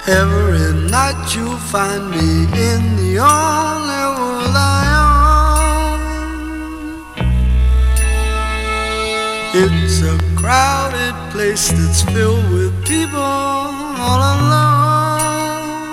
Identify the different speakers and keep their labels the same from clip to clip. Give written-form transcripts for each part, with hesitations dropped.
Speaker 1: Every night you'll find me in the only world I own. It's a crowded place that's filled with people all alone.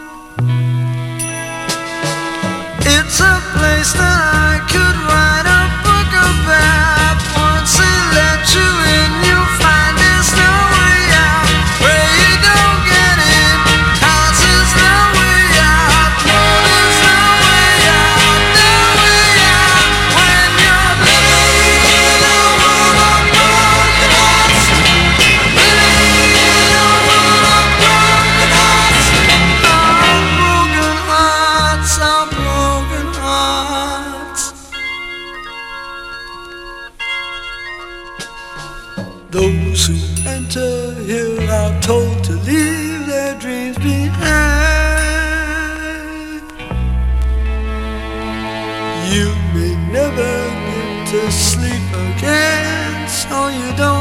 Speaker 1: It's a place that I could write a book about. Once they let you in, you'll find there's no way out. Where you don't get in, house is no way out. No, there's no way out, no way out. When you're living in a world of broken hearts, living in a world of broken hearts. Our broken hearts, our broken hearts. Those who enter here are told to leave their dreams behind. You may never get to sleep again, so you don't